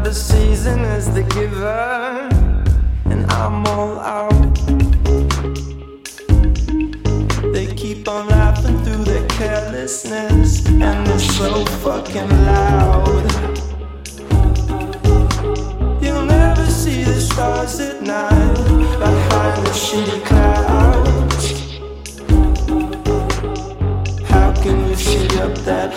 the season is the giver, and I'm all out. They keep on laughing through their carelessness, and they're so fucking loud. You'll never see the stars at night behind the shitty clouds. How can you sit up that